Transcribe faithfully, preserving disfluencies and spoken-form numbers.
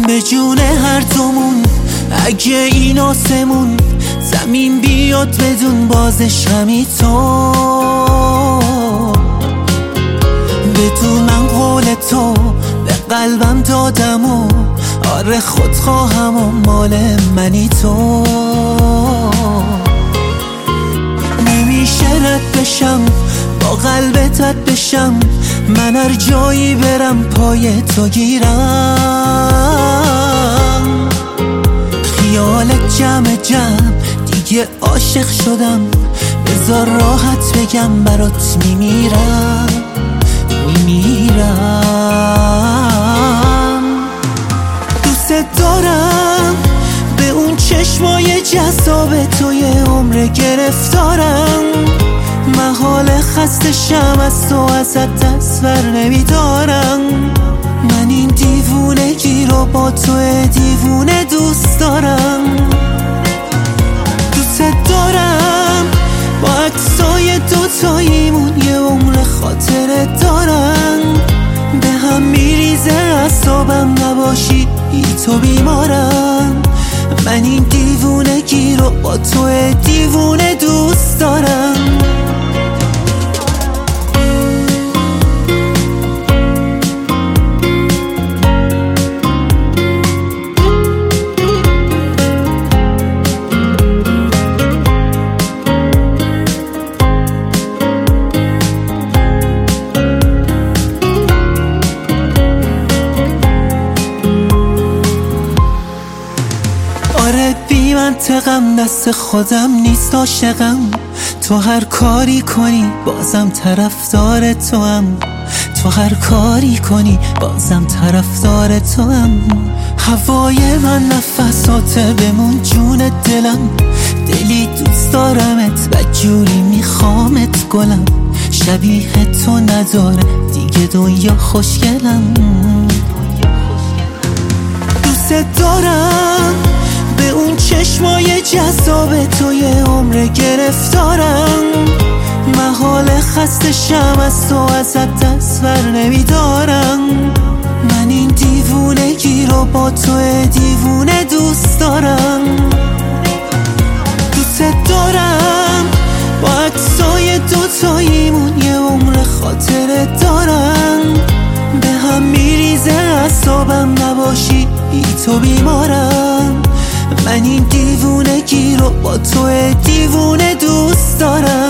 به جون هر دومون اگه این آسمون زمین بیاد بدون بازش همی تو بدون من قول تو به قلبم دادم و آره خودخواهم و مال منی تو نمیشه رد بشم با قلبت رد بشم من هر جایی برم پای تو گیرم خیالت جمع جمع دیگه عاشق شدم بذار راحت بگم برات میمیرم میمیرم دوست دارم به اون چشمای جذاب توی عمر گرفتارم محال خسته شم از تو ازت تصور نمیدارم من این دیوونگی رو با تو دیوونه دوست دارم دوست دارم با عکسای دوتاییمون یه عمر خاطره دارم به هم میریزه اعصابم نباشی ای تو بیمارم من این دیوونگی رو با تو دیوونه دوست دارم آره بی منطقم دست خودم نیست عاشقم تو هر کاری کنی بازم طرفدار تو هم تو هر کاری کنی بازم طرفدار تو هم هوای من نفسات بمون جون دلم دلی دوست دارمت بدجوری میخوامت گلم شبیه تو نداره دیگه دنیا خوشگلم دوست دارم به اون چشمای جذاب توی عمر گرفتارم محال خسته شم از تو ازت تصور نمیدارم من این دیوونگی رو با تو دیوونه دوست دارم دوست دارم با عکسای دوتاییمون یه عمر خاطره دارم به هم میریزه اعصابم نباشی ای تو بیمارم من این دیوونگی رو با تو دیوونه دوست دارم